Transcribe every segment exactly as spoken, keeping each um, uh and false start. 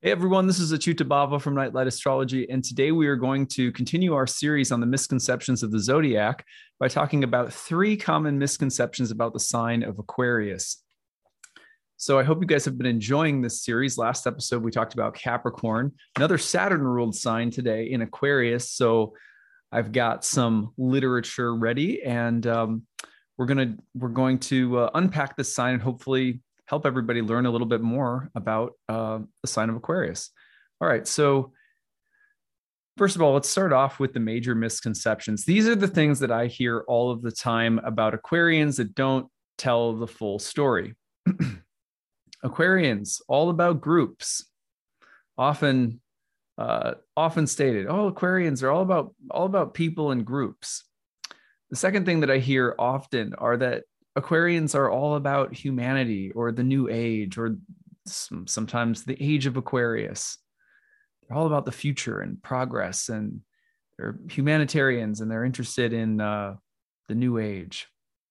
Hey everyone, this is Achyuta Bhava from Nightlight Astrology, and today we are going to continue our series on the misconceptions of the zodiac by talking about three common misconceptions about the sign of Aquarius. So I hope you guys have been enjoying this series. Last episode, we talked about Capricorn, another Saturn-ruled sign today in Aquarius. So I've got some literature ready, and um, we're gonna we're going to uh, unpack this sign and hopefully help everybody learn a little bit more about uh, the sign of Aquarius. All right, so first of all, let's start off with the major misconceptions. These are the things that I hear all of the time about Aquarians that don't tell the full story. Aquarians, all about groups, often uh, often stated, oh, Aquarians are all about all about people and groups. The second thing that I hear often are that Aquarians are all about humanity or the new age, or some, sometimes the age of Aquarius. They're all about the future and progress, and they're humanitarians and they're interested in uh, the new age.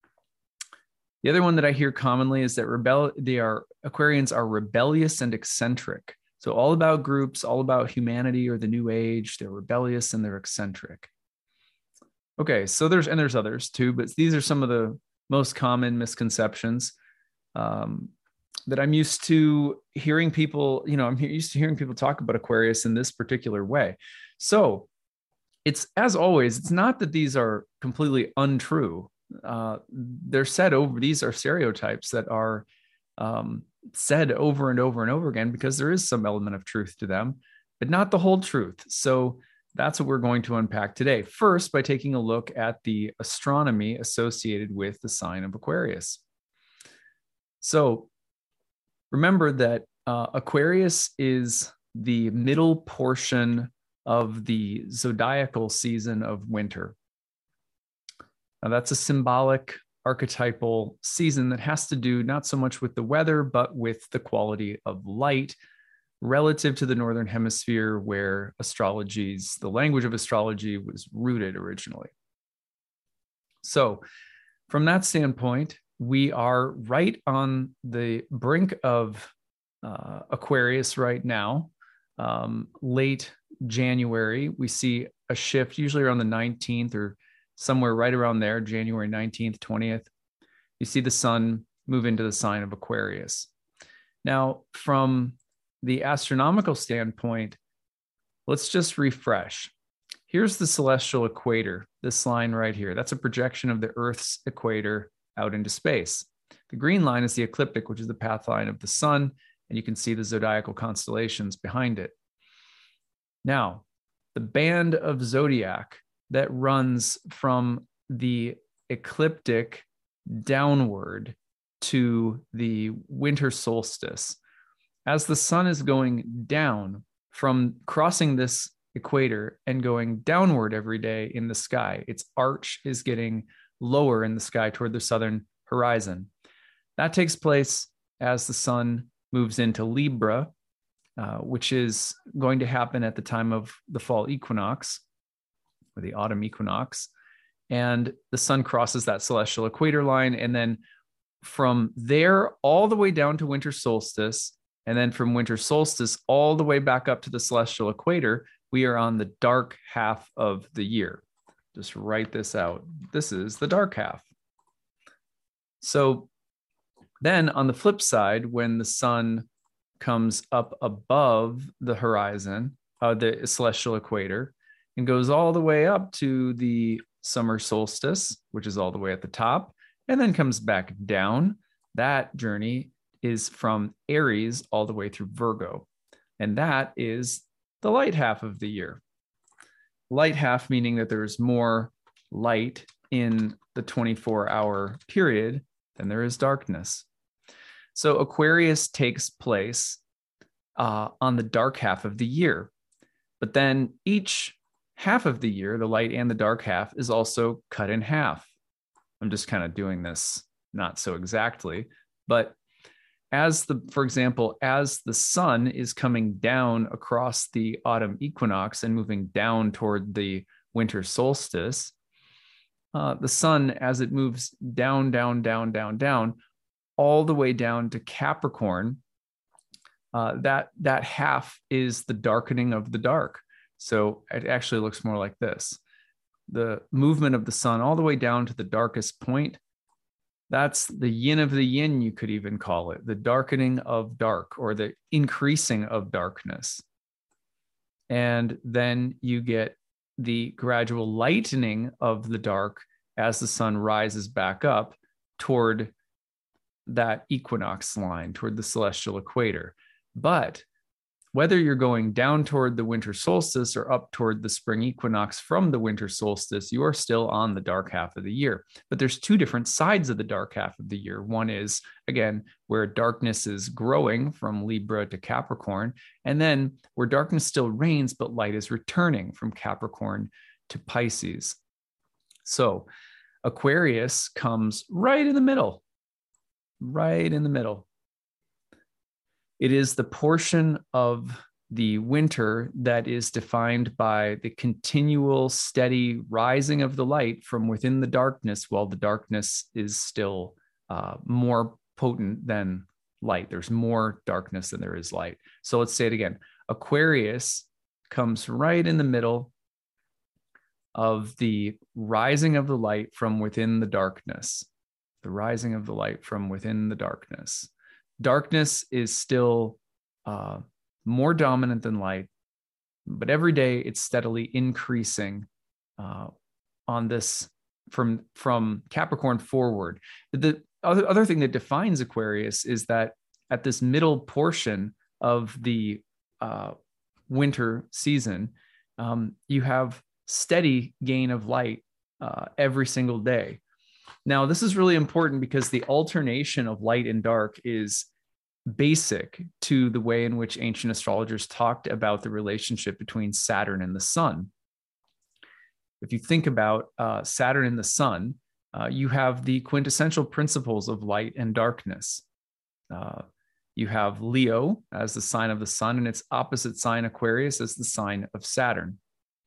The other one that I hear commonly is that rebel they are Aquarians are rebellious and eccentric. So all about groups, all about humanity or the new age. They're rebellious and they're eccentric. Okay, so there's and there's others too, but these are some of the most common misconceptions um, that I'm used to hearing people, you know, I'm used to hearing people talk about Aquarius in this particular way. So it's, as always, it's not that these are completely untrue. Uh, they're said over, these are stereotypes that are um, said over and over and over again because there is some element of truth to them, but not the whole truth. So that's what we're going to unpack today. First, by taking a look at the astronomy associated with the sign of Aquarius. So remember that uh, Aquarius is the middle portion of the zodiacal season of winter. Now, that's a symbolic archetypal season that has to do not so much with the weather, but with the quality of light relative to the Northern Hemisphere, where astrology's, the language of astrology was rooted originally. So from that standpoint, we are right on the brink of uh, Aquarius right now. Um, late January, we see a shift, usually around the nineteenth or somewhere right around there, January nineteenth, twentieth. You see the sun move into the sign of Aquarius. Now, from the astronomical standpoint, let's just refresh. Here's the celestial equator, this line right here. That's a projection of the Earth's equator out into space. The green line is the ecliptic, which is the path line of the sun, and you can see the zodiacal constellations behind it. Now, the band of zodiac that runs from the ecliptic downward to the winter solstice, as the sun is going down from crossing this equator and going downward every day in the sky, its arch is getting lower in the sky toward the southern horizon. That takes place as the sun moves into Libra, uh, which is going to happen at the time of the fall equinox or the autumn equinox. And the sun crosses that celestial equator line. And then from there all the way down to winter solstice, and then from winter solstice all the way back up to the celestial equator, we are on the dark half of the year. Just write this out. This is the dark half. So then on the flip side, when the sun comes up above the horizon, uh, the celestial equator, and goes all the way up to the summer solstice, which is all the way at the top, and then comes back down, that journey is from Aries all the way through Virgo. And that is the light half of the year. Light half meaning that there's more light in the twenty-four hour period than there is darkness. So Aquarius takes place uh, on the dark half of the year. But then each half of the year, the light and the dark half, is also cut in half. I'm just kind of doing this not so exactly, but as the, for example, as the sun is coming down across the autumn equinox and moving down toward the winter solstice, uh, the sun, as it moves down, down, down, down, down, all the way down to Capricorn, uh, that that half is the darkening of the dark. So it actually looks more like this. The movement of the sun all the way down to the darkest point, that's the yin of the yin, you could even call it, the darkening of dark, or the increasing of darkness. And then you get the gradual lightening of the dark as the sun rises back up toward that equinox line, toward the celestial equator. But whether you're going down toward the winter solstice or up toward the spring equinox from the winter solstice, you are still on the dark half of the year. But there's two different sides of the dark half of the year. One is, again, where darkness is growing from Libra to Capricorn, and then where darkness still reigns, but light is returning from Capricorn to Pisces. So Aquarius comes right in the middle, right in the middle. It is the portion of the winter that is defined by the continual steady rising of the light from within the darkness, while the darkness is still uh, more potent than light. There's more darkness than there is light. So let's say it again. Aquarius comes right in the middle of the rising of the light from within the darkness, the rising of the light from within the darkness. Darkness is still uh, more dominant than light, but every day it's steadily increasing uh, on this from, from Capricorn forward. The other, other thing that defines Aquarius is that at this middle portion of the uh, winter season, um, you have steady gain of light uh, every single day. Now, this is really important because the alternation of light and dark is basic to the way in which ancient astrologers talked about the relationship between Saturn and the sun. If you think about uh, Saturn and the sun, uh, you have the quintessential principles of light and darkness. Uh, you have Leo as the sign of the sun, and its opposite sign, Aquarius, as the sign of Saturn.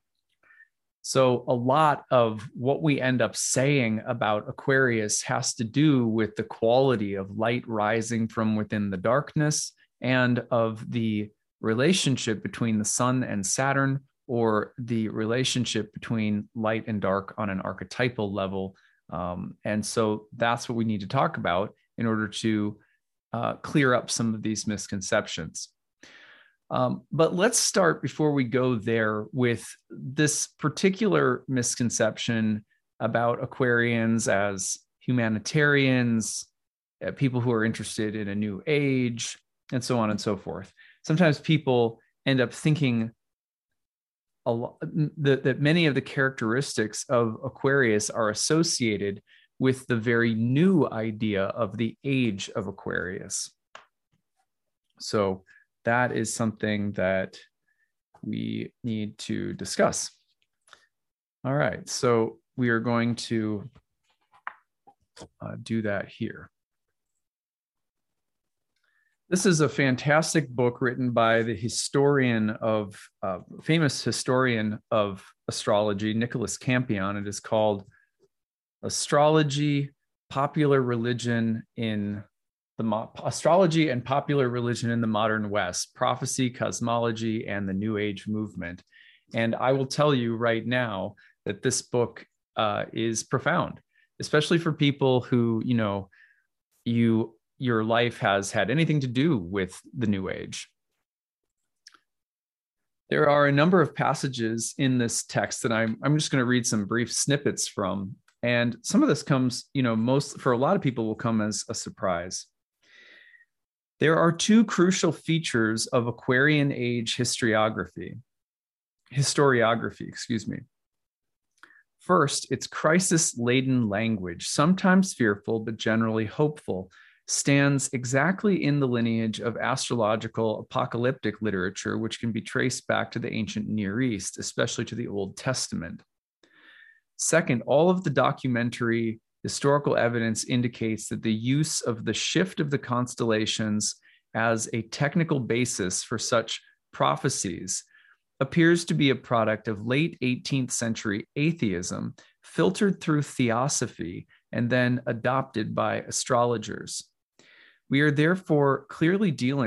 So a lot of what we end up saying about Aquarius has to do with the quality of light rising from within the darkness and of the relationship between the sun and Saturn, or the relationship between light and dark on an archetypal level. Um, and so that's what we need to talk about in order to uh, clear up some of these misconceptions. Um, but let's start, before we go there, with this particular misconception about Aquarians as humanitarians, uh, people who are interested in a new age, and so on and so forth. Sometimes people end up thinking a lot, that, that many of the characteristics of Aquarius are associated with the very new idea of the age of Aquarius. So that is something that we need to discuss. All right, so we are going to uh, do that here. This is a fantastic book written by the historian of, uh, famous historian of astrology, Nicholas Campion. It is called Astrology, Popular Religion in the Mo- Astrology and Popular Religion in the Modern West, Prophecy, Cosmology, and the New Age Movement. And I will tell you right now that this book uh, is profound, especially for people who, you know, you your life has had anything to do with the New Age. There are a number of passages in this text that I'm, I'm just going to read some brief snippets from. And some of this comes, you know, most for a lot of people will come as a surprise. There are two crucial features of Aquarian age historiography, historiography, excuse me. First, its crisis-laden language, sometimes fearful but generally hopeful, stands exactly in the lineage of astrological apocalyptic literature, which can be traced back to the ancient Near East, especially to the Old Testament. Second, all of the documentary historical evidence indicates that the use of the shift of the constellations as a technical basis for such prophecies appears to be a product of late eighteenth century atheism, filtered through theosophy and then adopted by astrologers. We are therefore clearly dealing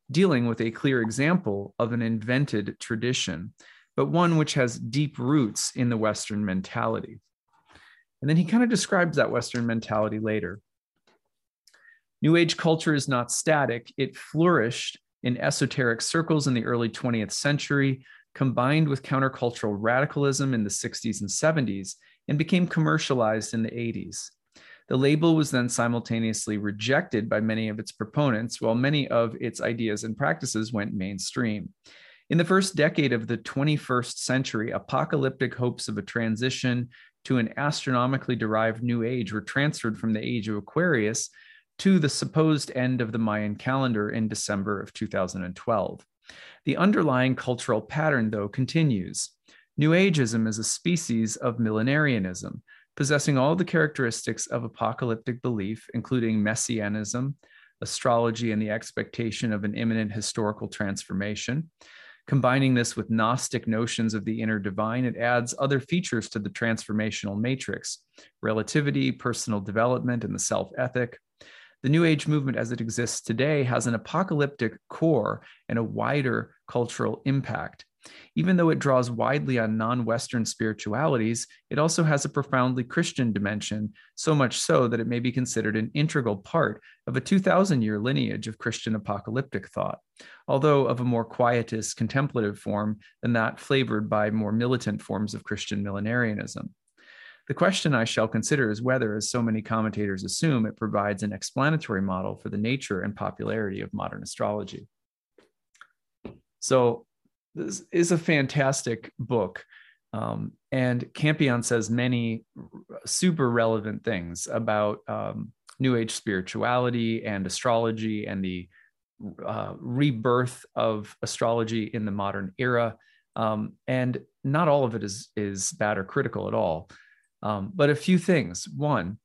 dealing with a clear example of an invented tradition, but one which has deep roots in the Western mentality. And then he kind of describes that Western mentality later. New Age culture is not static. It flourished in esoteric circles in the early twentieth century, combined with countercultural radicalism in the sixties and seventies, and became commercialized in the eighties. The label was then simultaneously rejected by many of its proponents, while many of its ideas and practices went mainstream. In the first decade of the twenty-first century, apocalyptic hopes of a transition to an astronomically derived New Age were transferred from the age of Aquarius to the supposed end of the Mayan calendar in December of two thousand twelve. The underlying cultural pattern, though, continues. New Ageism is a species of millenarianism, possessing all the characteristics of apocalyptic belief, including messianism, astrology, and the expectation of an imminent historical transformation. Combining this with Gnostic notions of the inner divine, it adds other features to the transformational matrix: relativity, personal development, and the self-ethic. The New Age movement as it exists today has an apocalyptic core and a wider cultural impact. Even though it draws widely on non-Western spiritualities, it also has a profoundly Christian dimension, so much so that it may be considered an integral part of a two thousand year lineage of Christian apocalyptic thought, although of a more quietist, contemplative form than that flavored by more militant forms of Christian millenarianism. The question I shall consider is whether, as so many commentators assume, it provides an explanatory model for the nature and popularity of modern astrology. So this is a fantastic book. Um, and Campion says many super relevant things about um, New Age spirituality and astrology and the uh, rebirth of astrology in the modern era. Um, and not all of it is, is bad or critical at all. Um, but a few things. One,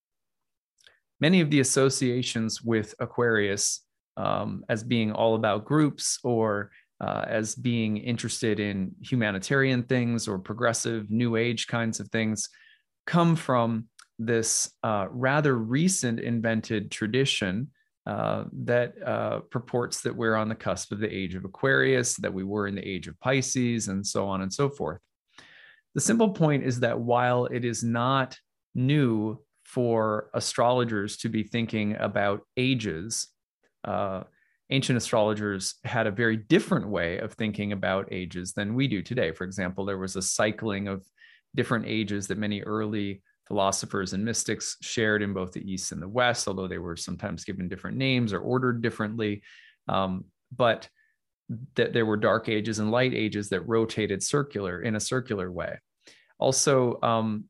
many of the associations with Aquarius um, as being all about groups or uh, as being interested in humanitarian things or progressive New Age kinds of things come from this uh, rather recent invented tradition uh, that uh, purports that we're on the cusp of the age of Aquarius, that we were in the age of Pisces, and so on and so forth. The simple point is that while it is not new for astrologers to be thinking about ages, uh, ancient astrologers had a very different way of thinking about ages than we do today. For example, there was a cycling of different ages that many early philosophers and mystics shared in both the East and the West, although they were sometimes given different names or ordered differently. Um, but that there were dark ages and light ages that rotated circular in a circular way. Also, um,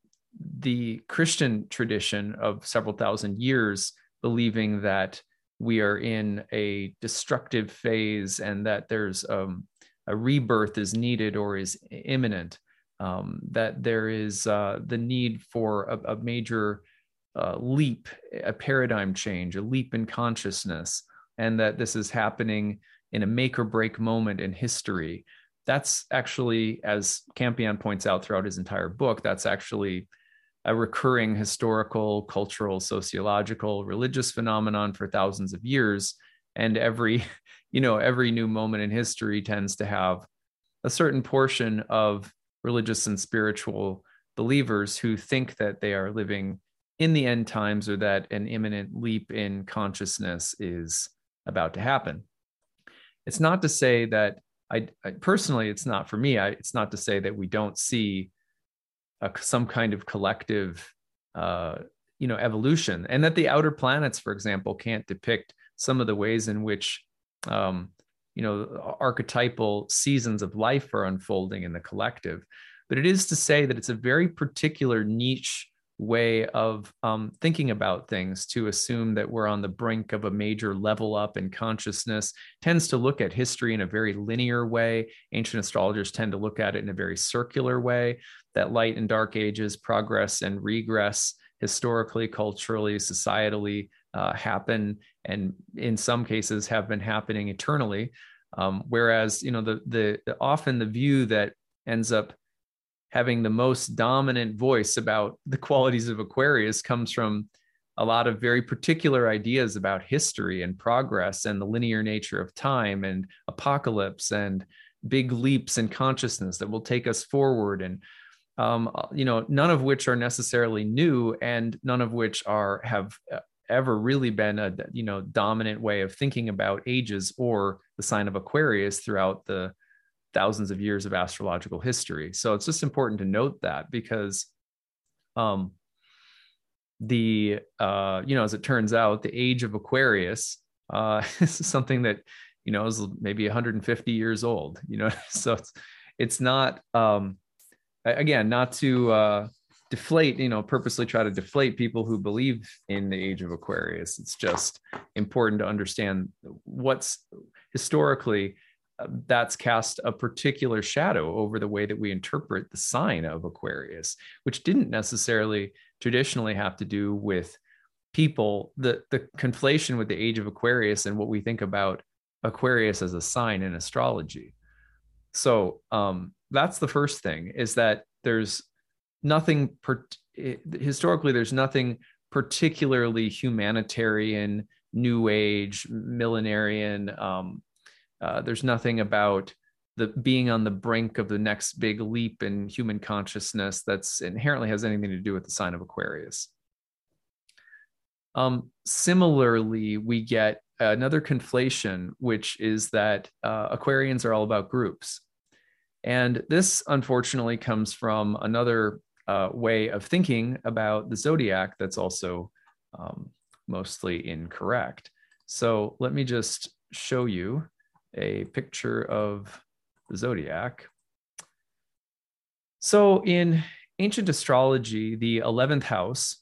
the Christian tradition of several thousand years believing that we are in a destructive phase and that there's um, a rebirth is needed or is imminent, um, that there is uh, the need for a, a major uh, leap, a paradigm change, a leap in consciousness, and that this is happening in a make or break moment in history. That's actually, as Campion points out throughout his entire book, that's actually a recurring historical, cultural, sociological, religious phenomenon for thousands of years. And every, you know, every new moment in history tends to have a certain portion of religious and spiritual believers who think that they are living in the end times or that an imminent leap in consciousness is about to happen. It's not to say that I, I personally, it's not for me. I, it's not to say that we don't see a, some kind of collective, uh, you know, evolution, and that the outer planets, for example, can't depict some of the ways in which, um, you know, archetypal seasons of life are unfolding in the collective. But it is to say that it's a very particular niche way of um, thinking about things to assume that we're on the brink of a major level up in consciousness. Tends to look at history in a very linear way. Ancient astrologers tend to look at it in a very circular way, that light and dark ages progress and regress historically, culturally, societally, uh, happen, and in some cases have been happening eternally. Um, whereas, you know, the, the often the view that ends up having the most dominant voice about the qualities of Aquarius comes from a lot of very particular ideas about history and progress and the linear nature of time and apocalypse and big leaps in consciousness that will take us forward. And um, you know, none of which are necessarily new, and none of which are have ever really been a you know dominant way of thinking about ages or the sign of Aquarius throughout the thousands of years of astrological history. So it's just important to note that, because um, the uh, you know, as it turns out, the age of Aquarius uh, is something that you know is maybe one hundred fifty years old. You know, so it's it's not um, again, not to uh, deflate, you know, purposely try to deflate people who believe in the age of Aquarius. It's just important to understand what's historically uh, that's cast a particular shadow over the way that we interpret the sign of Aquarius, which didn't necessarily traditionally have to do with people. The, the conflation with the age of Aquarius and what we think about Aquarius as a sign in astrology. So um, that's the first thing, is that there's nothing, per- historically, there's nothing particularly humanitarian, new age, millenarian. Um, uh, there's nothing about the being on the brink of the next big leap in human consciousness that's inherently has anything to do with the sign of Aquarius. Um, similarly, we get another conflation, which is that uh, Aquarians are all about groups. And this, unfortunately, comes from another uh, way of thinking about the zodiac that's also um, mostly incorrect. So let me just show you a picture of the zodiac. So in ancient astrology, the eleventh house,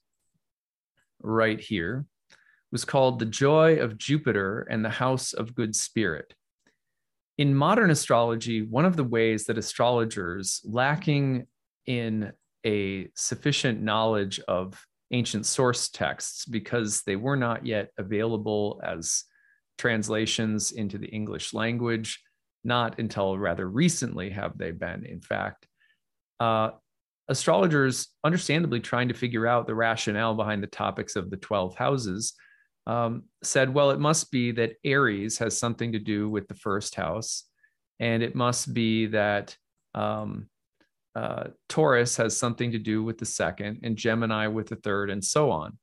right here, was called the joy of Jupiter and the house of good spirit. In modern astrology, one of the ways that astrologers, lacking in a sufficient knowledge of ancient source texts, because they were not yet available as translations into the English language, not until rather recently have they been, in fact, uh, astrologers, understandably trying to figure out the rationale behind the topics of the twelve houses, Um, said, well, it must be that Aries has something to do with the first house, and it must be that um, uh, Taurus has something to do with the second, and Gemini with the third, and so on.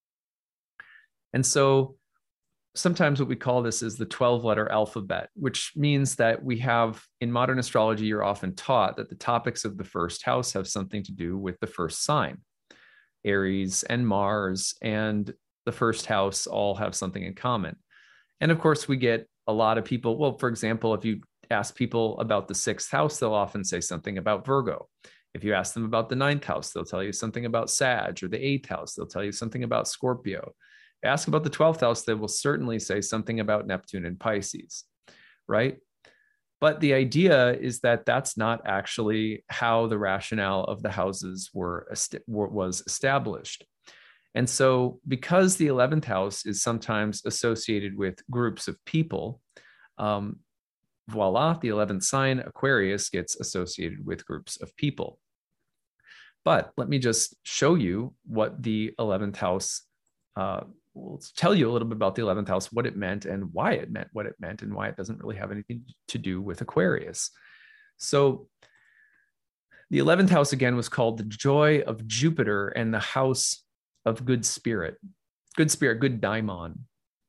And so sometimes what we call this is the twelve letter alphabet, which means that we have, in modern astrology, you're often taught that the topics of the first house have something to do with the first sign. Aries and Mars and the first house all have something in common. And of course, we get a lot of people. Well, for example, if you ask people about the sixth house, they'll often say something about Virgo. If you ask them about the ninth house, they'll tell you something about Sag, or the eighth house, they'll tell you something about Scorpio. Ask about the twelfth house, they will certainly say something about Neptune and Pisces, right? But the idea is that that's not actually how the rationale of the houses were, was established. And so because the eleventh house is sometimes associated with groups of people, um, voila, the eleventh sign, Aquarius, gets associated with groups of people. But let me just show you what the eleventh house, uh, will tell you a little bit about the eleventh house, what it meant and why it meant what it meant, and why it doesn't really have anything to do with Aquarius. So the eleventh house, again, was called the joy of Jupiter and the house of good spirit, good spirit, good daimon.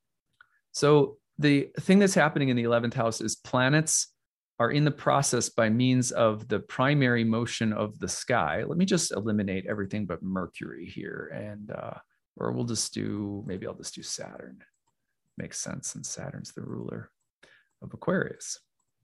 So the thing that's happening in the eleventh house is planets are in the process, by means of the primary motion of the sky. Let me just eliminate everything but Mercury here, and uh, or we'll just do, maybe I'll just do Saturn. Makes sense, since Saturn's the ruler of Aquarius.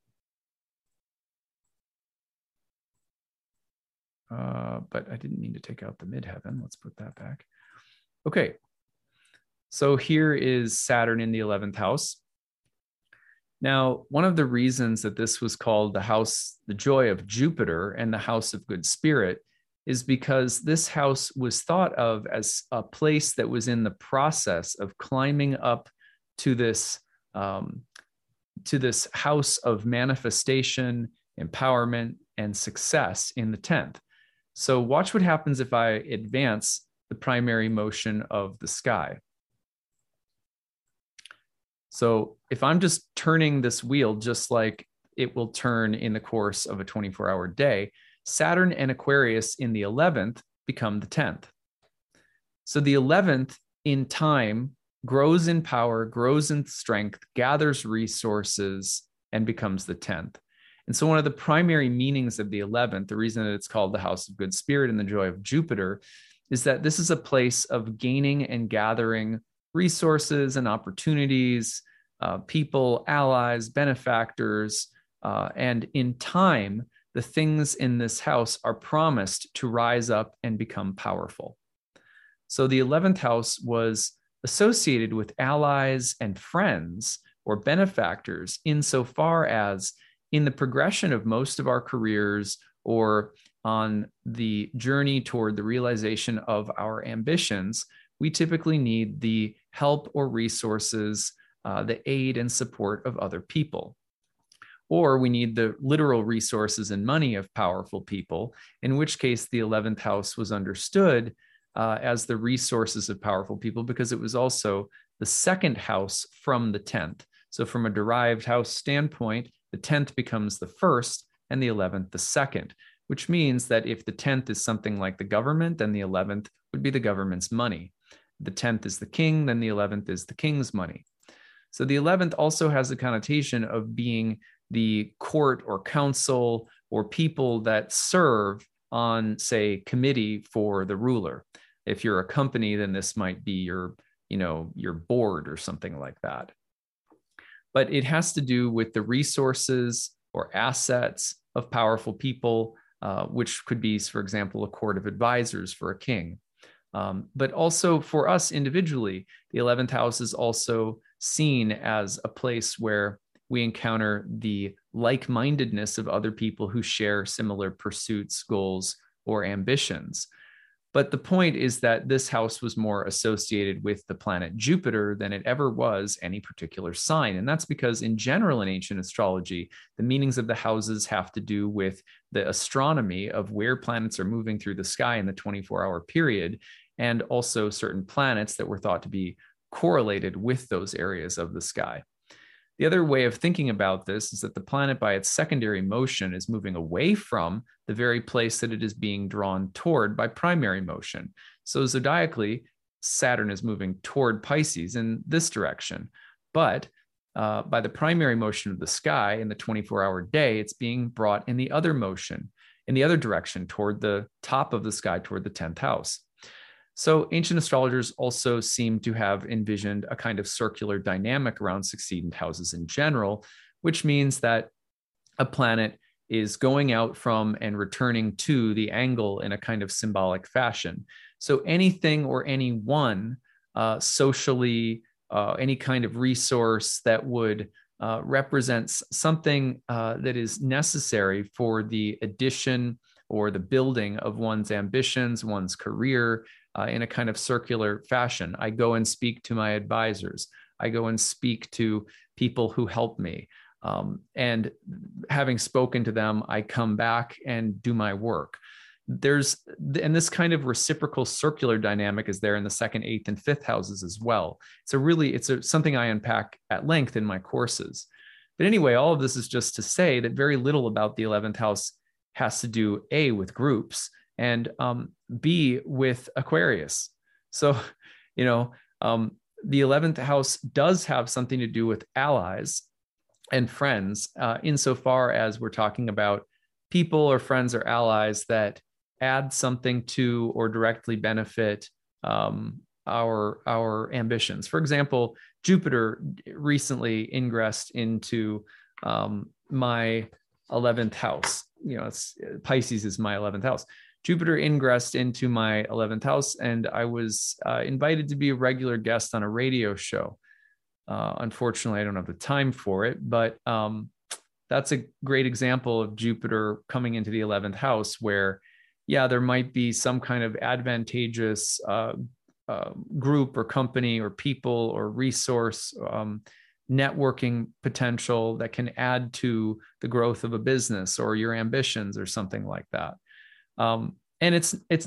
Uh, but I didn't mean to take out the midheaven. Let's put that back. Okay, so here is Saturn in the eleventh house. Now, one of the reasons that this was called the house, the joy of Jupiter and the house of good spirit, is because this house was thought of as a place that was in the process of climbing up to this, um, to this house of manifestation, empowerment, and success in the tenth. So watch what happens if I advance the the primary motion of the sky. So if I'm just turning this wheel just like it will turn in the course of a twenty-four hour day, Saturn and Aquarius in the eleventh become the tenth. So the eleventh in time grows in power, grows in strength, gathers resources, and becomes the tenth. And so one of the primary meanings of the eleventh, the reason that it's called the house of good spirit and the joy of Jupiter, is that this is a place of gaining and gathering resources and opportunities, uh, people, allies, benefactors, uh, and in time, the things in this house are promised to rise up and become powerful. So the eleventh house was associated with allies and friends or benefactors insofar as in the progression of most of our careers or on the journey toward the realization of our ambitions, we typically need the help or resources, uh, the aid and support of other people. Or we need the literal resources and money of powerful people, in which case the eleventh house was understood uh, as the resources of powerful people because it was also the second house from the tenth. So from a derived house standpoint, the tenth becomes the first and the eleventh the second, which means that if the tenth is something like the government, then the eleventh would be the government's money. The tenth is the king, then the eleventh is the king's money. So the eleventh also has the connotation of being the court or council or people that serve on, say, committee for the ruler. If you're a company, then this might be your, you know, your board or something like that. But it has to do with the resources or assets of powerful people, uh, which could be, for example, a court of advisors for a king. Um, but also for us individually, the eleventh house is also seen as a place where we encounter the like-mindedness of other people who share similar pursuits, goals, or ambitions. But the point is that this house was more associated with the planet Jupiter than it ever was any particular sign. And that's because in general in ancient astrology, the meanings of the houses have to do with the astronomy of where planets are moving through the sky in the twenty-four hour period, and also certain planets that were thought to be correlated with those areas of the sky. The other way of thinking about this is that the planet by its secondary motion is moving away from the very place that it is being drawn toward by primary motion. So zodiacally, Saturn is moving toward Pisces in this direction. But uh, by the primary motion of the sky in the twenty-four hour day, it's being brought in the other motion, in the other direction, toward the top of the sky, toward the tenth house. So ancient astrologers also seem to have envisioned a kind of circular dynamic around succedent houses in general, which means that a planet is going out from and returning to the angle in a kind of symbolic fashion. So anything or anyone uh, socially, uh, any kind of resource that would uh, represent something uh, that is necessary for the addition or the building of one's ambitions, one's career, Uh, in a kind of circular fashion. I go and speak to my advisors. I go and speak to people who help me. Um, and having spoken to them, I come back and do my work. There's, and this kind of reciprocal circular dynamic is there in the second, eighth, and fifth houses as well. It's a really, it's a, something I unpack at length in my courses. But anyway, all of this is just to say that very little about the eleventh house has to do, A, with groups, and um, B, with Aquarius. So, you know, um, the eleventh house does have something to do with allies and friends, uh, insofar as we're talking about people or friends or allies that add something to or directly benefit um, our, our ambitions. For example, Jupiter recently ingressed into um, my eleventh house. You know, it's, Pisces is my eleventh house. Jupiter ingressed into my eleventh house, and I was uh, invited to be a regular guest on a radio show. Uh, unfortunately, I don't have the time for it, but um, that's a great example of Jupiter coming into the eleventh house where, yeah, there might be some kind of advantageous uh, uh, group or company or people or resource um, networking potential that can add to the growth of a business or your ambitions or something like that. Um, and it's it's not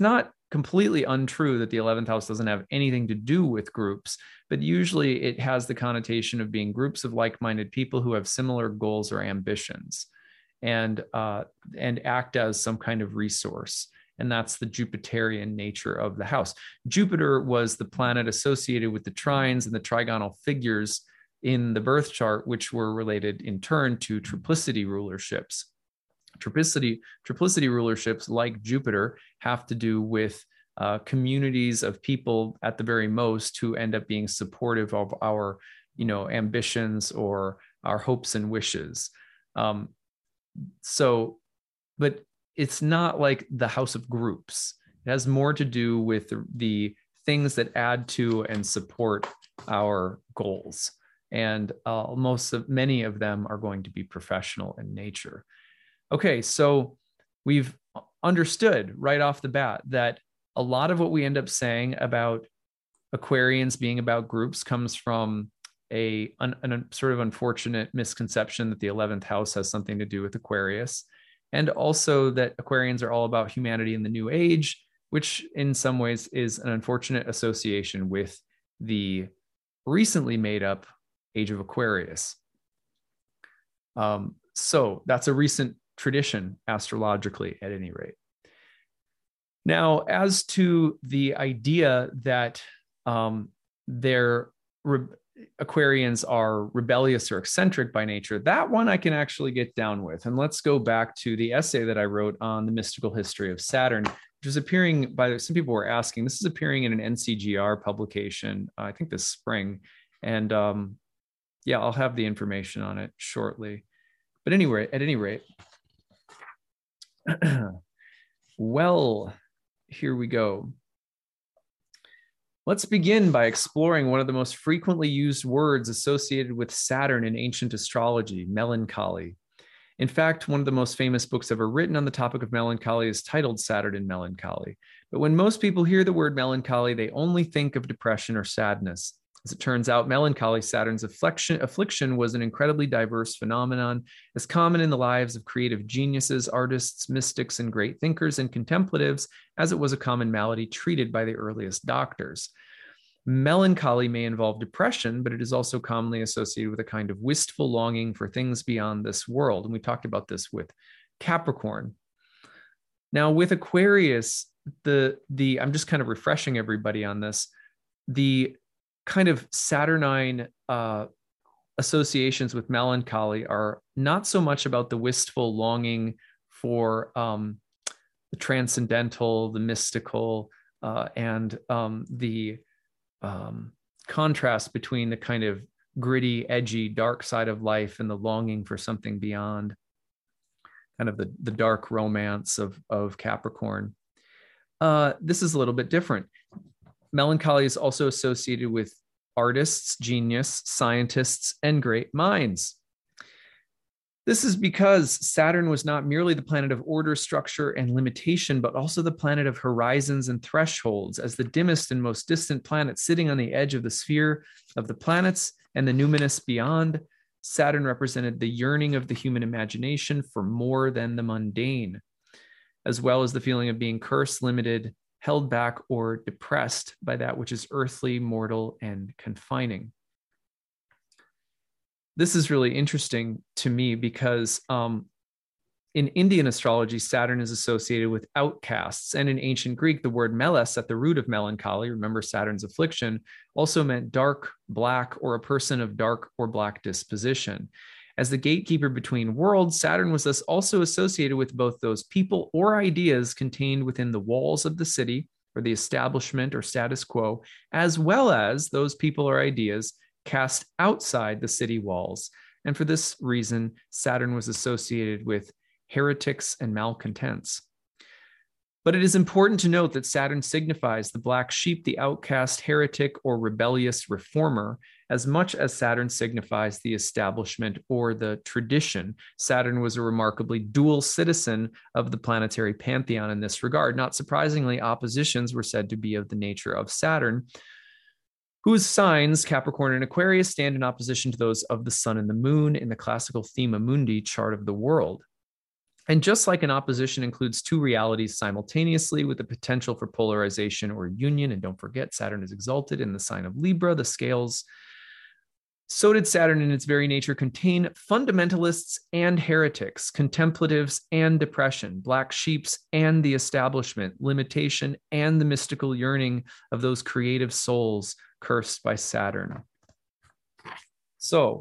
completely untrue that the eleventh house doesn't have anything to do with groups, but usually it has the connotation of being groups of like-minded people who have similar goals or ambitions, and uh, and act as some kind of resource. And that's the Jupiterian nature of the house. Jupiter was the planet associated with the trines and the trigonal figures in the birth chart, which were related in turn to triplicity rulerships. Triplicity, triplicity rulerships, like Jupiter, have to do with uh, communities of people at the very most who end up being supportive of our, you know, ambitions or our hopes and wishes. Um, so, but it's not like the house of groups. It has more to do with the, the things that add to and support our goals. And uh, most of many of them are going to be professional in nature. Okay, so we've understood right off the bat that a lot of what we end up saying about Aquarians being about groups comes from a an, an sort of unfortunate misconception that the eleventh house has something to do with Aquarius, and also that Aquarians are all about humanity in the new age, which in some ways is an unfortunate association with the recently made up Age of Aquarius. Um, so that's a recent tradition astrologically, at any rate. Now, as to the idea that um, their re- Aquarians are rebellious or eccentric by nature, that one I can actually get down with. And let's go back to the essay that I wrote on the mystical history of Saturn, which is appearing by, some people were asking, this is appearing in an N C G R publication, uh, I think this spring. And um, yeah, I'll have the information on it shortly. But anyway, at any rate, well, here we go. Let's begin by exploring one of the most frequently used words associated with Saturn in ancient astrology, melancholy. In fact, one of the most famous books ever written on the topic of melancholy is titled Saturn in Melancholy. But when most people hear the word melancholy, they only think of depression or sadness. As it turns out, melancholy, Saturn's affliction, affliction, was an incredibly diverse phenomenon, as common in the lives of creative geniuses, artists, mystics, and great thinkers and contemplatives, as it was a common malady treated by the earliest doctors. Melancholy may involve depression, but it is also commonly associated with a kind of wistful longing for things beyond this world. And we talked about this with Capricorn. Now, with Aquarius, the, the I'm just kind of refreshing everybody on this, the kind of Saturnine uh, associations with melancholy are not so much about the wistful longing for um, the transcendental, the mystical, uh, and um, the um, contrast between the kind of gritty, edgy, dark side of life and the longing for something beyond, kind of the, the dark romance of, of Capricorn. Uh, this is a little bit different. Melancholy is also associated with artists, genius, scientists, and great minds. This is because Saturn was not merely the planet of order, structure, and limitation, but also the planet of horizons and thresholds. As the dimmest and most distant planet sitting on the edge of the sphere of the planets and the numinous beyond, Saturn represented the yearning of the human imagination for more than the mundane, as well as the feeling of being cursed, limited, held back, or depressed by that which is earthly, mortal, and confining. This is really interesting to me because um, in Indian astrology, Saturn is associated with outcasts. And in ancient Greek, the word meles, at the root of melancholy, remember Saturn's affliction, also meant dark, black, or a person of dark or black disposition. As the gatekeeper between worlds, Saturn was thus also associated with both those people or ideas contained within the walls of the city or the establishment or status quo, as well as those people or ideas cast outside the city walls. And for this reason, Saturn was associated with heretics and malcontents. But it is important to note that Saturn signifies the black sheep, the outcast, heretic, or rebellious reformer, as much as Saturn signifies the establishment or the tradition. Saturn was a remarkably dual citizen of the planetary pantheon in this regard. Not surprisingly, oppositions were said to be of the nature of Saturn, whose signs, Capricorn and Aquarius, stand in opposition to those of the sun and the moon in the classical Thema Mundi chart of the world. And just like an opposition includes two realities simultaneously with the potential for polarization or union, and don't forget, Saturn is exalted in the sign of Libra, the scales, so did Saturn in its very nature contain fundamentalists and heretics, contemplatives and depression, black sheeps and the establishment, limitation and the mystical yearning of those creative souls cursed by Saturn. So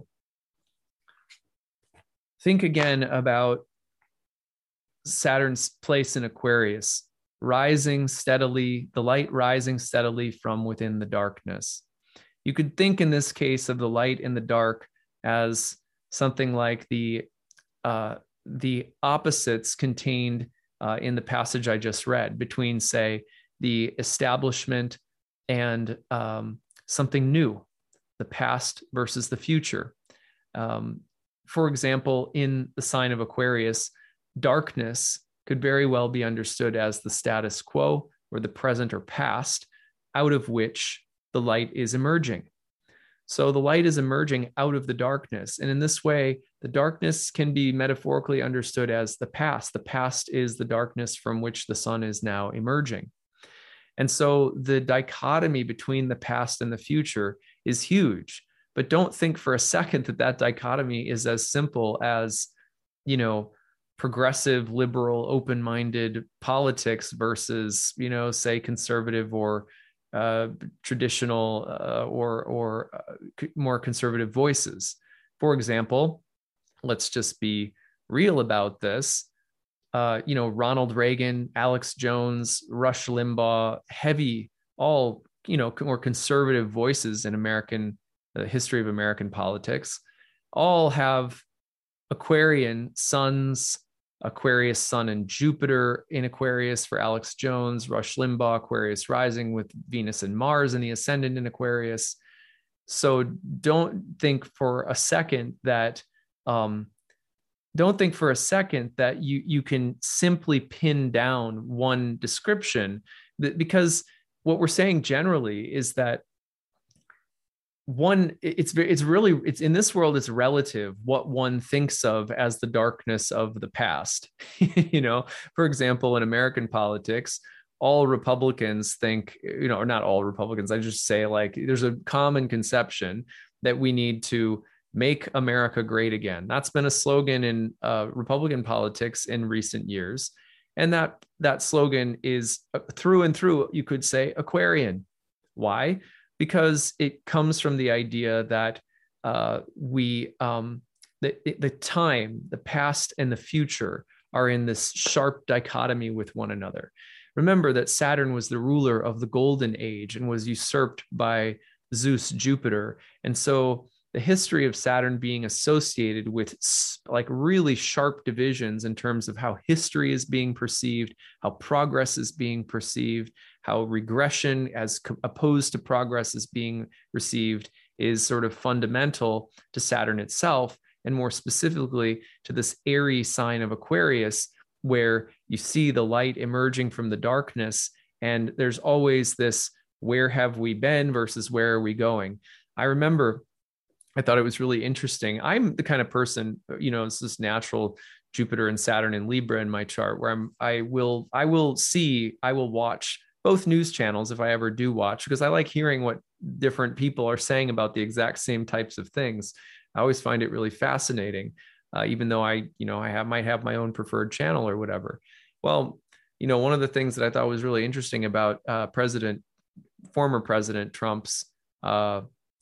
think again about Saturn's place in Aquarius, rising steadily, the light rising steadily from within the darkness. You could think in this case of the light and the dark as something like the, uh, the opposites contained uh, in the passage I just read between, say, the establishment and um, something new, the past versus the future. Um, for example, in the sign of Aquarius, darkness could very well be understood as the status quo or the present or past, out of which the light is emerging. So the light is emerging out of the darkness. And in this way, the darkness can be metaphorically understood as the past. The past is the darkness from which the sun is now emerging. And so the dichotomy between the past and the future is huge. But don't think for a second that that dichotomy is as simple as, you know, progressive, liberal, open-minded politics versus, you know, say conservative or uh, traditional uh, or or uh, more conservative voices. For example, let's just be real about this. Uh, you know, Ronald Reagan, Alex Jones, Rush Limbaugh, heavy, all, you know, more conservative voices in American, the history of American politics, all have Aquarian suns, Aquarius sun and Jupiter in Aquarius for Alex Jones, Rush Limbaugh, Aquarius rising with Venus and Mars in the ascendant in Aquarius. So don't think for a second that, um, don't think for a second that you, you can simply pin down one description, because what we're saying generally is that one, it's it's really, it's in this world, it's relative what one thinks of as the darkness of the past. You know, for example, in American politics, all Republicans think, you know, or not all Republicans, I just say, like, there's a common conception that we need to make America great again. That's been a slogan in uh, Republican politics in recent years. And that that slogan is uh, through and through, you could say, Aquarian. Why? Because it comes from the idea that uh, we, um, the, the time, the past and the future are in this sharp dichotomy with one another. Remember that Saturn was the ruler of the golden age and was usurped by Zeus, Jupiter. And so the history of Saturn being associated with like really sharp divisions in terms of how history is being perceived, how progress is being perceived, how regression as opposed to progress is being received is sort of fundamental to Saturn itself, and more specifically to this airy sign of Aquarius, where you see the light emerging from the darkness, and there's always this where have we been versus where are we going. I remember I thought it was really interesting. I'm the kind of person, you know, it's this natural Jupiter and Saturn and Libra in my chart where I'm, I will, I will see, I will watch both news channels if I ever do watch, because I like hearing what different people are saying about the exact same types of things. I always find it really fascinating, uh, even though I, you know, I have, might have my own preferred channel or whatever. Well, you know, one of the things that I thought was really interesting about uh, President, former President Trump's uh,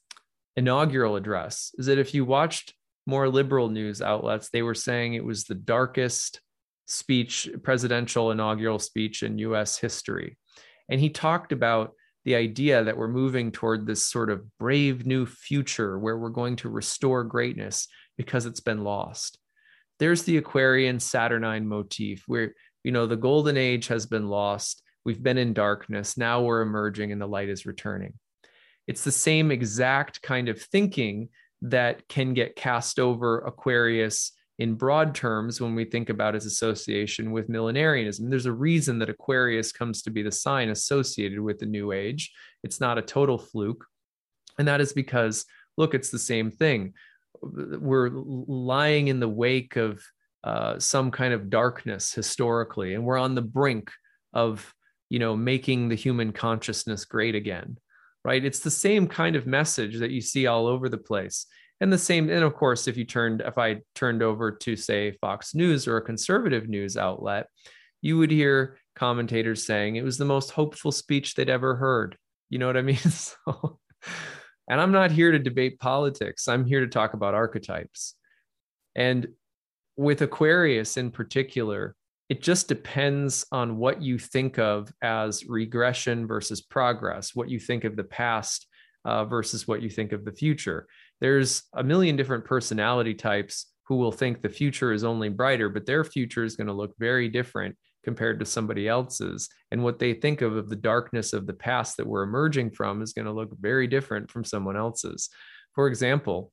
inaugural address is that if you watched more liberal news outlets, they were saying it was the darkest speech, presidential inaugural speech in U S history. And he talked about the idea that we're moving toward this sort of brave new future where we're going to restore greatness because it's been lost. There's the Aquarian Saturnine motif where, you know, the golden age has been lost. We've been in darkness. Now we're emerging and the light is returning. It's the same exact kind of thinking that can get cast over Aquarius in broad terms when we think about its association with millenarianism. There's a reason that Aquarius comes to be the sign associated with the New Age. It's not a total fluke. And that is because, look, it's the same thing. We're lying in the wake of uh, some kind of darkness historically, and we're on the brink of, you know, making the human consciousness great again, right? It's the same kind of message that you see all over the place. And the same, and of course, if you turned, if I turned over to, say, Fox News or a conservative news outlet, you would hear commentators saying it was the most hopeful speech they'd ever heard. You know what I mean? So, and I'm not here to debate politics. I'm here to talk about archetypes. And with Aquarius in particular, it just depends on what you think of as regression versus progress, what you think of the past uh, versus what you think of the future. There's a million different personality types who will think the future is only brighter, but their future is going to look very different compared to somebody else's. And what they think of of the darkness of the past that we're emerging from is going to look very different from someone else's. For example,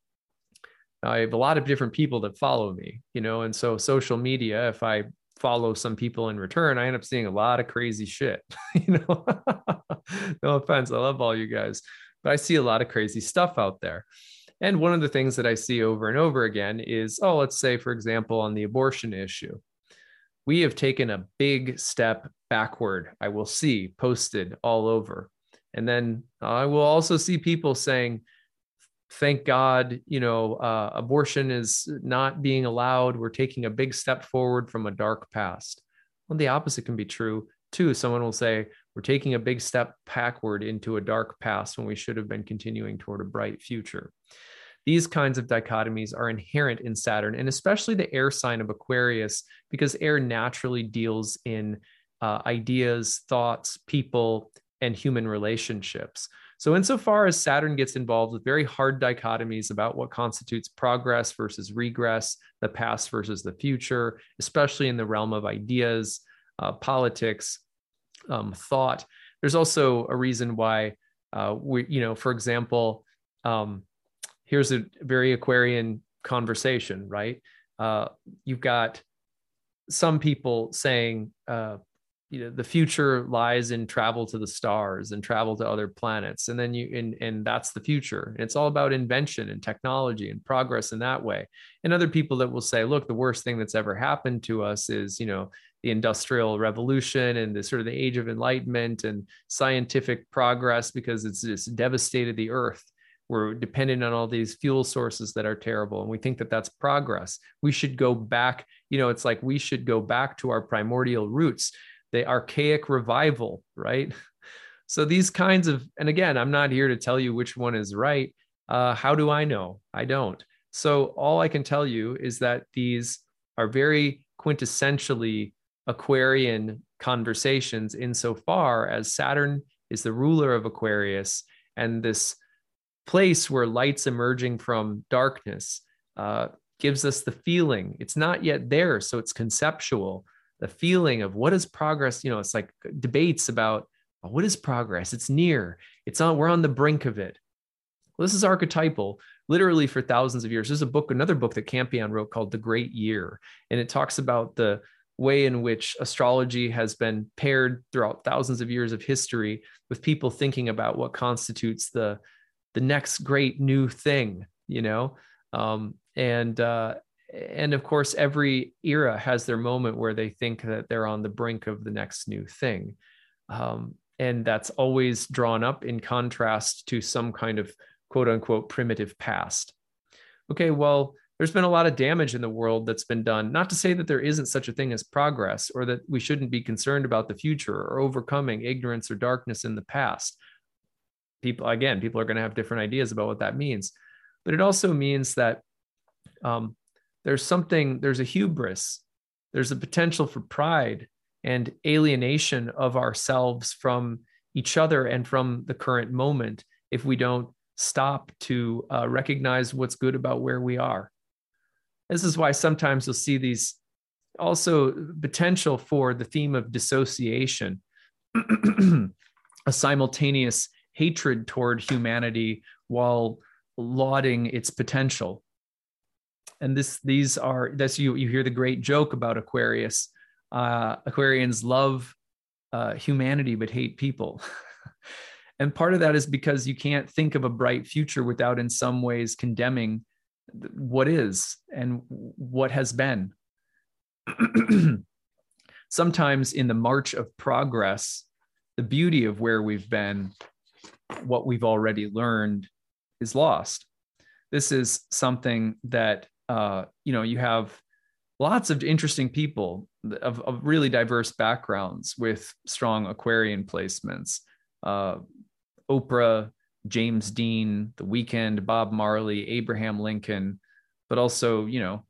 I have a lot of different people that follow me, you know, and so social media, if I follow some people in return, I end up seeing a lot of crazy shit, you know. No offense, I love all you guys, but I see a lot of crazy stuff out there. And one of the things that I see over and over again is, oh, let's say, for example, on the abortion issue, we have taken a big step backward. I will see posted all over. And then I will also see people saying, thank God, you know, uh, abortion is not being allowed. We're taking a big step forward from a dark past. Well, the opposite can be true too. Someone will say, we're taking a big step backward into a dark past when we should have been continuing toward a bright future. These kinds of dichotomies are inherent in Saturn, and especially the air sign of Aquarius, because air naturally deals in uh, ideas, thoughts, people, and human relationships. So insofar as Saturn gets involved with very hard dichotomies about what constitutes progress versus regress, the past versus the future, especially in the realm of ideas, uh, politics, um, thought, there's also a reason why uh, we, you know, for example, um, here's a very Aquarian conversation, right? Uh, you've got some people saying, uh, you know, the future lies in travel to the stars and travel to other planets. And then you, and, and that's the future. It's all about invention and technology and progress in that way. And other people that will say, look, the worst thing that's ever happened to us is, you know, the Industrial Revolution and the sort of the Age of Enlightenment and scientific progress, because it's just devastated the earth. We're dependent on all these fuel sources that are terrible. And we think that that's progress. We should go back, you know, it's like we should go back to our primordial roots, the archaic revival, right? So these kinds of, and again, I'm not here to tell you which one is right. Uh, how do I know? I don't. So all I can tell you is that these are very quintessentially Aquarian conversations insofar as Saturn is the ruler of Aquarius, and this place where light's emerging from darkness uh, gives us the feeling. It's not yet there, so it's conceptual. The feeling of what is progress, you know, it's like debates about oh, what is progress? It's near. It's on, we're on the brink of it. Well, this is archetypal, literally for thousands of years. There's a book, another book that Campion wrote called The Great Year. And it talks about the way in which astrology has been paired throughout thousands of years of history with people thinking about what constitutes the, the next great new thing, you know? Um, and, uh, and of course, every era has their moment where they think that they're on the brink of the next new thing. Um, and that's always drawn up in contrast to some kind of quote unquote primitive past. Okay, well, there's been a lot of damage in the world that's been done. Not to say that there isn't such a thing as progress, or that we shouldn't be concerned about the future or overcoming ignorance or darkness in the past. People, again, people are going to have different ideas about what that means. But it also means that um, there's something, there's a hubris, there's a potential for pride and alienation of ourselves from each other and from the current moment if we don't stop to uh, recognize what's good about where we are. This is why sometimes you'll see these also potential for the theme of dissociation, a simultaneous hatred toward humanity while lauding its potential. And this, these are, that's you, you hear the great joke about Aquarius. Uh, Aquarians love uh, humanity, but hate people. And part of that is because you can't think of a bright future without in some ways condemning what is and what has been. sometimes in the march of progress, the beauty of where we've been, what we've already learned, is lost. This is something that, uh, you know, you have lots of interesting people of, of really diverse backgrounds with strong Aquarian placements. Uh, Oprah, James Dean, The Weeknd, Bob Marley, Abraham Lincoln, but also, you know,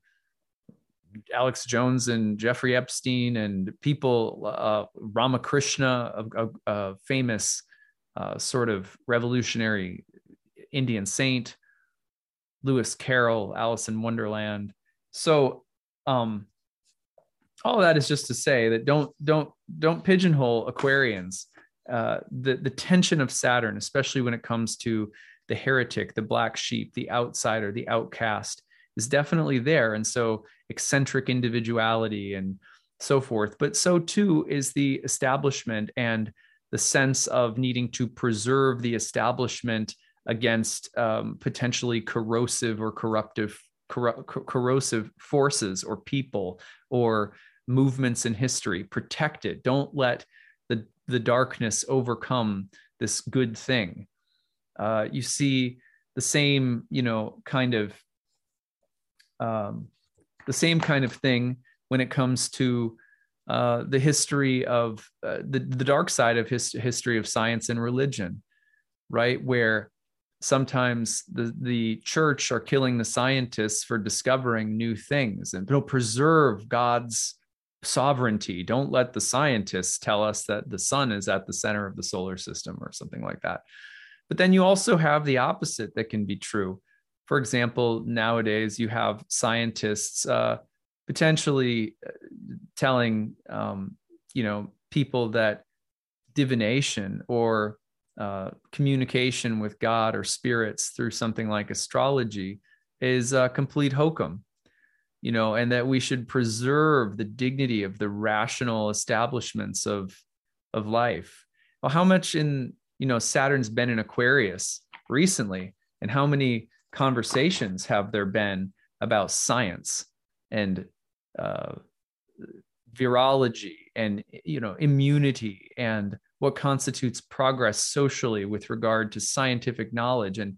Alex Jones and Jeffrey Epstein and people, uh, Ramakrishna, a, a, a famous uh, sort of revolutionary Indian saint, Lewis Carroll, Alice in Wonderland. So um, all of that is just to say that don't don't don't pigeonhole Aquarians. Uh, the the tension of Saturn, especially when it comes to the heretic, the black sheep, the outsider, the outcast, is definitely there. And so eccentric individuality and so forth. But so too is the establishment and the sense of needing to preserve the establishment against um, potentially corrosive or corruptive, corru- corrosive forces or people or movements in history. Protect it. Don't let the, the darkness overcome this good thing. Uh, you see the same, you know, kind of um, the same kind of thing when it comes to uh, the history of uh, the, the dark side of his, history of science and religion, right? Where sometimes the, the church are killing the scientists for discovering new things, and they'll preserve God's sovereignty. Don't let the scientists tell us that the sun is at the center of the solar system or something like that. But then you also have the opposite that can be true. For example, nowadays you have scientists uh, potentially telling, um, you know, people that divination or uh, communication with God or spirits through something like astrology is a complete hokum, you know, and that we should preserve the dignity of the rational establishments of of life. Well, how much in, you know, Saturn's been in Aquarius recently, and how many conversations have there been about science and uh, virology and, you know, immunity and what constitutes progress socially with regard to scientific knowledge, and,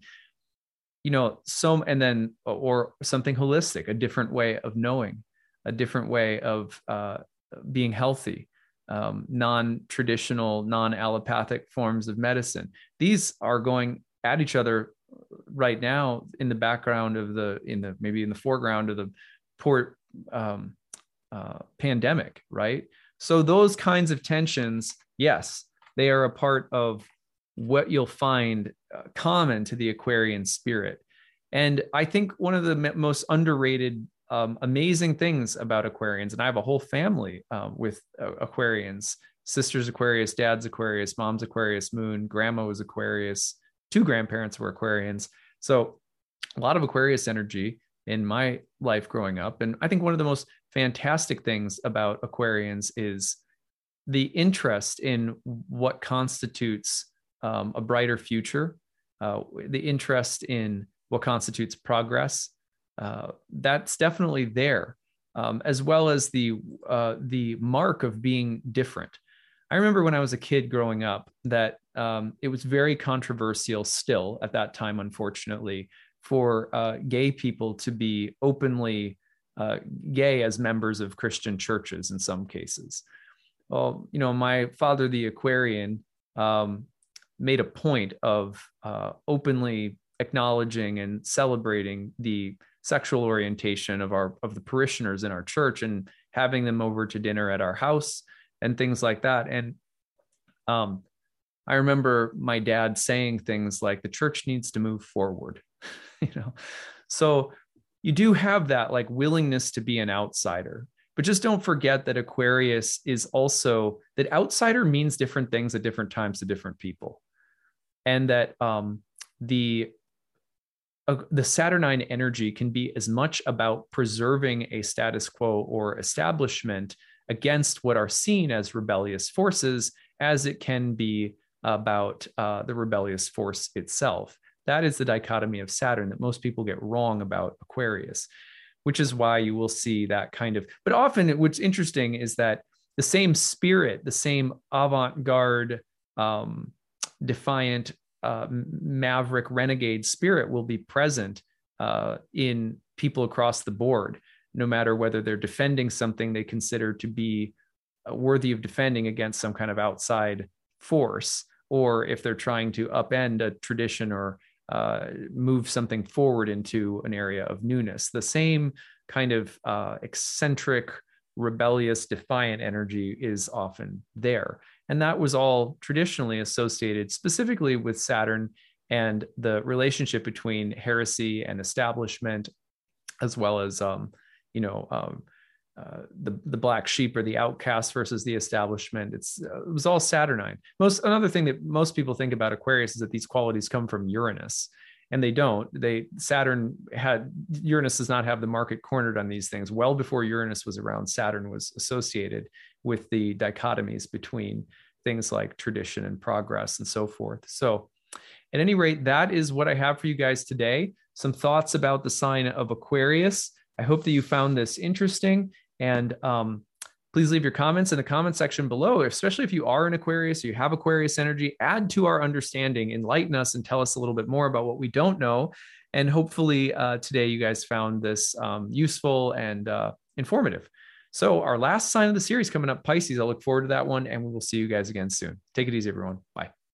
you know, so, and then, or something holistic, a different way of knowing, a different way of uh, being healthy, um, non-traditional, non-allopathic forms of medicine. These are going at each other right now in the background of the, in the, maybe in the foreground of the poor um, uh, pandemic, right? So those kinds of tensions, yes, they are a part of what you'll find uh, common to the Aquarian spirit. And I think one of the most underrated, um, amazing things about Aquarians, and I have a whole family uh, with uh, Aquarians, sisters Aquarius, dad's Aquarius, mom's Aquarius moon, grandma was Aquarius, two grandparents were Aquarians. So a lot of Aquarius energy in my life growing up. And I think one of the most fantastic things about Aquarians is the interest in what constitutes um, a brighter future, uh, the interest in what constitutes progress. Uh, that's definitely there, um, as well as the uh, the mark of being different. I remember when I was a kid growing up that um, it was very controversial still at that time, unfortunately, for uh, gay people to be openly uh, gay as members of Christian churches in some cases. Well, you know, my father, the Aquarian, um, made a point of uh, openly acknowledging and celebrating the sexual orientation of our of the parishioners in our church and having them over to dinner at our house and things like that. And um, I remember my dad saying things like, the church needs to move forward, you know. So you do have that like willingness to be an outsider. But just don't forget that Aquarius is also, that outsider means different things at different times to different people. And that um, the, uh, the Saturnine energy can be as much about preserving a status quo or establishment against what are seen as rebellious forces as it can be about uh, the rebellious force itself. That is the dichotomy of Saturn that most people get wrong about Aquarius. which is why you will see that kind of, but often what's interesting is that the same spirit, the same avant-garde, um, defiant, uh, maverick, renegade spirit will be present uh, in people across the board, no matter whether they're defending something they consider to be worthy of defending against some kind of outside force, or if they're trying to upend a tradition or uh, move something forward into an area of newness. The same kind of uh, eccentric, rebellious, defiant energy is often there. And that was all traditionally associated specifically with Saturn and the relationship between heresy and establishment, as well as, um, you know, um, uh, the the black sheep or the outcast versus the establishment. It's uh, it was all Saturnine. Most another thing that most people think about Aquarius is that these qualities come from Uranus, and they don't. They Saturn had Uranus does not have the market cornered on these things. Well before Uranus was around, Saturn was associated with the dichotomies between things like tradition and progress and so forth. So, at any rate, that is what I have for you guys today. Some thoughts about the sign of Aquarius. I hope that you found this interesting. And um, please leave your comments in the comment section below, especially if you are an Aquarius or you have Aquarius energy. Add to our understanding, enlighten us, and tell us a little bit more about what we don't know. And hopefully uh, today you guys found this um, useful and uh, informative. So our last sign of the series coming up, Pisces. I look forward to that one, and we will see you guys again soon. Take it easy, everyone. Bye.